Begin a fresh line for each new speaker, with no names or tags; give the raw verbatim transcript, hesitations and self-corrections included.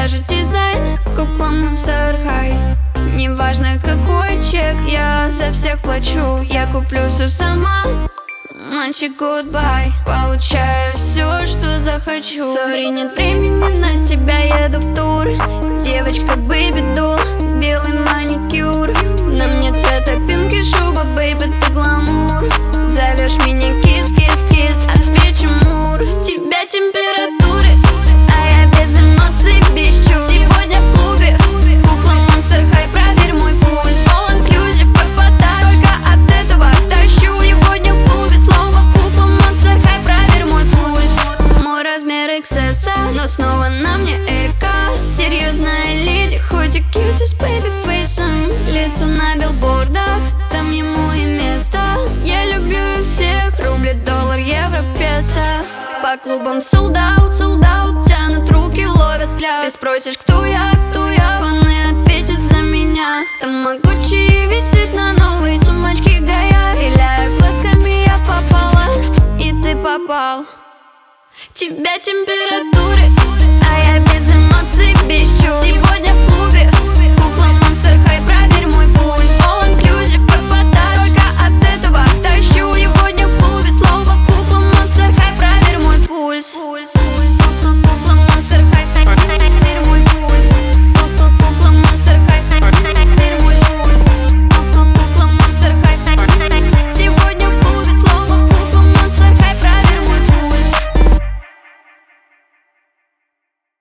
даже дизайн, кукла Monster High. Неважно какой чек, я за всех плачу. Я куплю все сама, мальчик, goodbye. Получаю все, что захочу. Сори, нет времени на тебя, еду в тур. Девочка, бэйби дул, белый маникюр. На мне цвета пинки шуба, бэйби, ты гламур. Зовешь меня кис, кис, кис, отвечу мур. Тебя температуры, а я без эмоций, без чувств. Сегодня в клубе кукла Monster High, проверь мой пульс. All inclusive, как вода, только от этого тащу. Сегодня в клубе слово кукла Monster High, проверь мой пульс. Мой размер икс эс, но снова на мне эка. Серьезная леди, хоть и кьюти с бэйби-фейсом. Лицо на билбордах, там ему и место. Я люблю их всех, рубли, доллар, евро, песо. По клубам sold out, sold out, тянут руки, ловят взгляд. Ты спросишь, кто я, кто я, фаны ответят за меня. Тамагочи висит на новой сумочке Гая. Стреляю глазками, я попала, и ты попал. Тебя температуры, а я без эмоций, без чувств. Сегодня